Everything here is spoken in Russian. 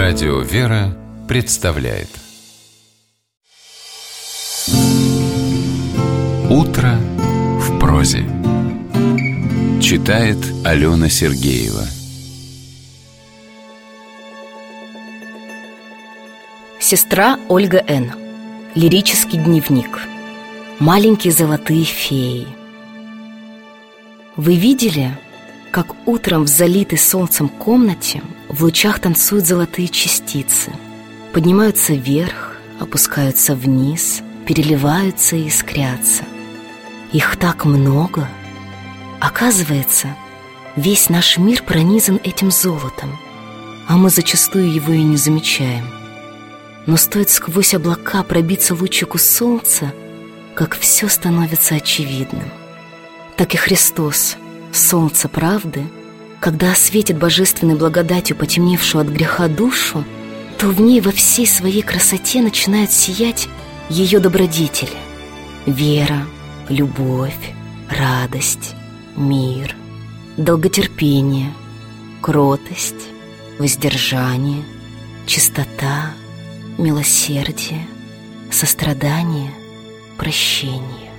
Радио «Вера» представляет «Утро в прозе». Читает Алена Сергеева. Сестра Ольга Н. Лирический дневник. Маленькие золотые феи. Вы видели, как утром в залитой солнцем комнате в лучах танцуют золотые частицы, поднимаются вверх, опускаются вниз, переливаются и искрятся? Их так много. Оказывается, весь наш мир пронизан этим золотом, а мы зачастую его и не замечаем. Но стоит сквозь облака пробиться лучику солнца, как все становится очевидным. Так и Христос, солнце правды, когда осветит божественной благодатью потемневшую от греха душу, то в ней во всей своей красоте начинают сиять ее добродетели: вера, любовь, радость, мир, долготерпение, кротость, воздержание, чистота, милосердие, сострадание, прощение.